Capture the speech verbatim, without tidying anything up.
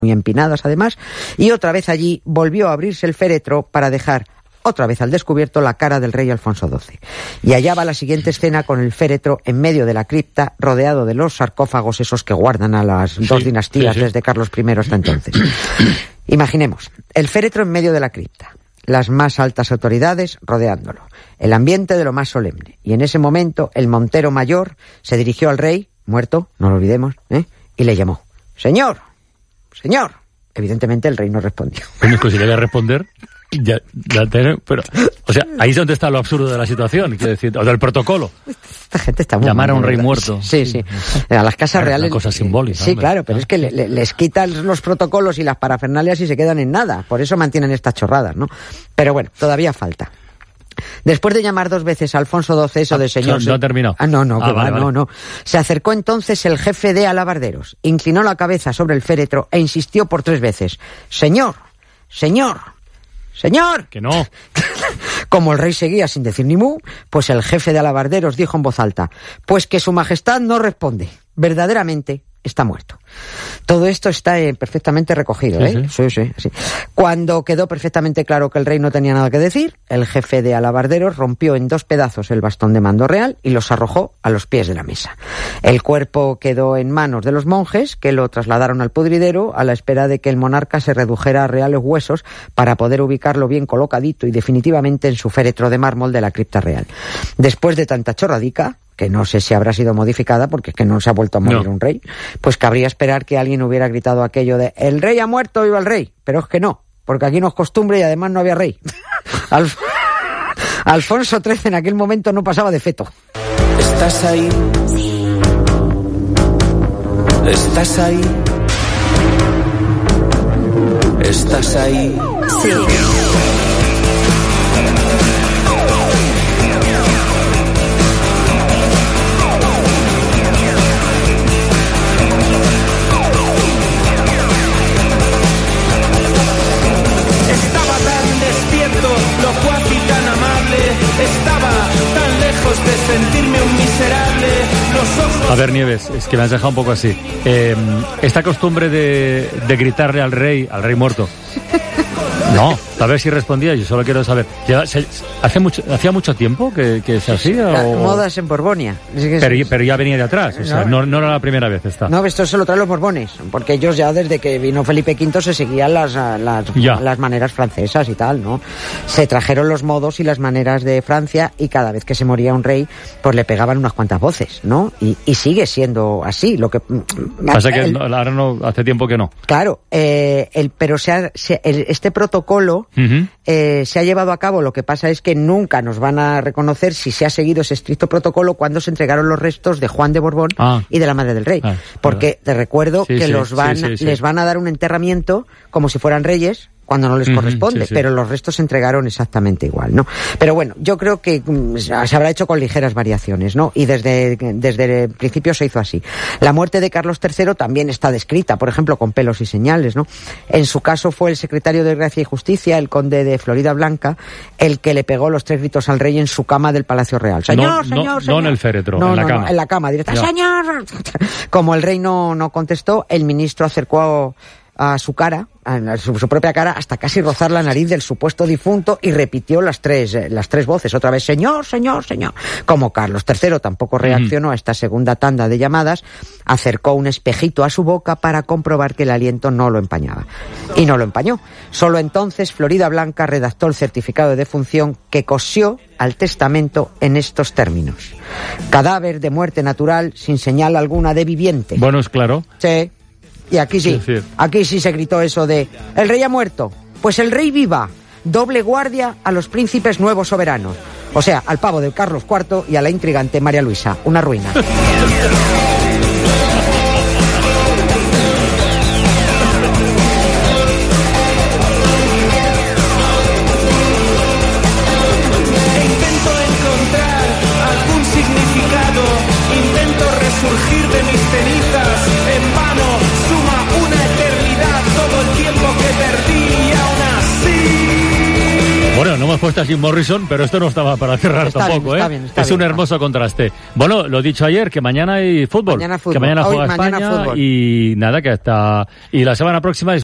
muy empinadas además, y otra vez allí volvió a abrirse el féretro para dejar otra vez al descubierto la cara del rey Alfonso doce. Y allá va la siguiente escena con el féretro en medio de la cripta, rodeado de los sarcófagos esos que guardan a las dos sí, dinastías sí, sí. desde Carlos primero hasta entonces. Imaginemos, el féretro en medio de la cripta, las más altas autoridades rodeándolo, el ambiente de lo más solemne. Y en ese momento el montero mayor se dirigió al rey, muerto, no lo olvidemos, ¿eh? y le llamó, «Señor, señor». Evidentemente el rey no respondió. ¿Cómo es que si le voy a responder? Ya, ya te, pero, o sea, ahí es donde está lo absurdo de la situación, quiero decir, o del protocolo. Esta gente está muy llamar mal, a un rey ¿verdad? muerto. Sí, sí. A las casas claro, reales. Es una cosa simbólica. Sí, hombre. claro, pero es que le, le, les quitan los protocolos y las parafernalias y se quedan en nada. Por eso mantienen estas chorradas, ¿no? Pero bueno, todavía falta. Después de llamar dos veces a Alfonso doce, eso ah, de señor... No ha terminado. Ah, no, no, ah, que vale, va, vale. no, no. Se acercó entonces el jefe de alabarderos, inclinó la cabeza sobre el féretro e insistió por tres veces. Señor, señor, señor. Que no. Como el rey seguía sin decir ni mu, pues el jefe de alabarderos dijo en voz alta, pues que su majestad no responde. Verdaderamente está muerto. Todo esto está eh, perfectamente recogido, sí, ¿eh? Sí. Sí, sí, sí. Cuando quedó perfectamente claro que el rey no tenía nada que decir, el jefe de alabarderos rompió en dos pedazos el bastón de mando real y los arrojó a los pies de la mesa. El cuerpo quedó en manos de los monjes, que lo trasladaron al pudridero a la espera de que el monarca se redujera a reales huesos para poder ubicarlo bien colocadito y definitivamente en su féretro de mármol de la cripta real. Después de tanta chorradica, que no sé si habrá sido modificada, porque es que no se ha vuelto a morir no. un rey, pues cabría esperar que alguien hubiera gritado aquello de «El rey ha muerto, viva el rey», pero es que no, porque aquí no es costumbre y además no había rey. Alf- Alfonso trece en aquel momento no pasaba de feto. ¿Estás ahí? Sí. ¿Estás ahí? ¿Estás ahí? Sí. De sentirme un miserable, los ojos... A ver, Nieves, es que me has dejado un poco así. Eh, esta costumbre de, de gritarle al rey, al rey muerto. No, a ver si respondía, yo solo quiero saber. ¿Ya, se, hace mucho, ¿Hacía mucho tiempo que, que se hacía? O... Modas en Borbonia. Es que pero, es... pero ya venía de atrás, o sea, no, no era la primera vez esta. No, esto se lo traen los Borbones, porque ellos ya desde que vino Felipe quinto se seguían las, las, las maneras francesas y tal, ¿no? Se trajeron los modos y las maneras de Francia y cada vez que se moría un rey, pues le pegaban unas cuantas voces, ¿no? Y, y sigue siendo así, lo que... Pasa que el, no, ahora no, hace tiempo que no. Claro, eh, el, pero se ha, se, el, este protocolo... Uh-huh. Eh, se ha llevado a cabo, lo que pasa es que nunca nos van a reconocer si se ha seguido ese estricto protocolo cuando se entregaron los restos de Juan de Borbón ah. y de la madre del rey. Ah, porque te recuerdo sí, que sí, los van, sí, sí, sí. les van a dar un enterramiento como si fueran reyes, cuando no les uh-huh, corresponde, sí, sí. pero los restos se entregaron exactamente igual, ¿no? Pero bueno, yo creo que um, se habrá hecho con ligeras variaciones, ¿no? Y desde, desde el principio se hizo así. La muerte de Carlos tercero también está descrita, por ejemplo, con pelos y señales, ¿no? En su caso fue el secretario de Gracia y Justicia, el conde de Florida Blanca, el que le pegó los tres gritos al rey en su cama del Palacio Real. Señor, no, señor, no, señor. No en el féretro, no, en la no, cama. No, en la cama, directa. No. Señor. Como el rey no, no contestó, el ministro acercó a su cara, a su, su propia cara, hasta casi rozar la nariz del supuesto difunto y repitió las tres, eh, las tres voces, otra vez, señor, señor, señor. Como Carlos tercero tampoco reaccionó uh-huh. a esta segunda tanda de llamadas, acercó un espejito a su boca para comprobar que el aliento no lo empañaba. Y no lo empañó. Solo entonces Florida Blanca redactó el certificado de defunción que cosió al testamento en estos términos. Cadáver de muerte natural sin señal alguna de viviente. Bueno, es claro. Sí. Y aquí sí, sí, sí, aquí sí se gritó eso de «El rey ha muerto, pues el rey viva, doble guardia a los príncipes nuevos soberanos». O sea, al pavo del Carlos cuarto y a la intrigante María Luisa, una ruina. Intento encontrar algún significado, intento resurgir de mis cenizas, en vano. Bueno, no hemos puesto a Jim Morrison, pero esto no estaba para cerrar está tampoco, bien, ¿eh? está bien, está es bien, un hermoso contraste. Bueno, lo he dicho ayer, que mañana hay fútbol. Mañana fútbol. Que mañana Hoy, juega mañana España fútbol. y nada, que hasta... Y la semana próxima